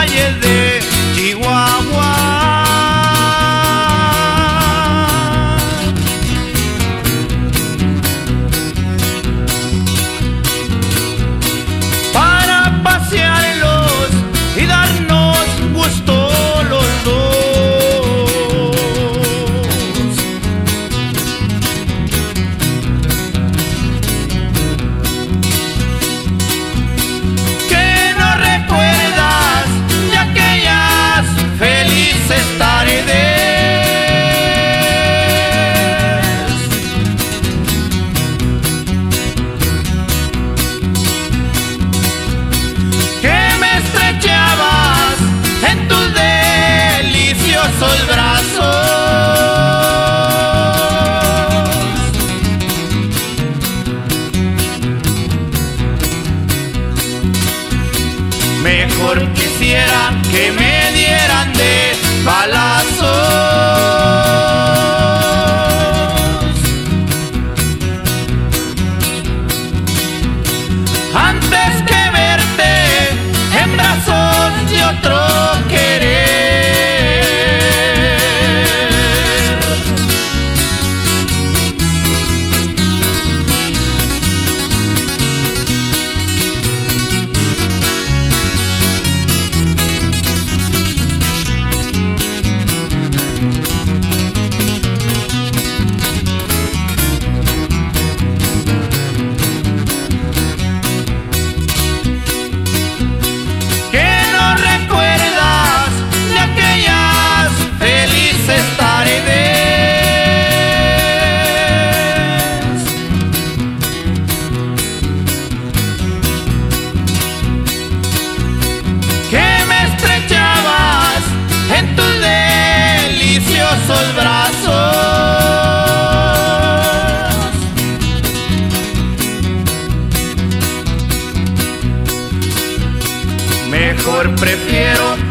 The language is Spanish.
calles de Chihuahua. Para pasearlos y darnos gusto los dos. ¿Qué no recuerdas de aquellas felices tardes? Que me estrechabas en tus deliciosos brazos. Mejor quisiera que me dieran de balazos antes que verte en brazos de otro querer. ¿Qué no recuerdas de aquellas felices tardes? Que me estrechabas en tus deliciosos brazos. Mejor prefiero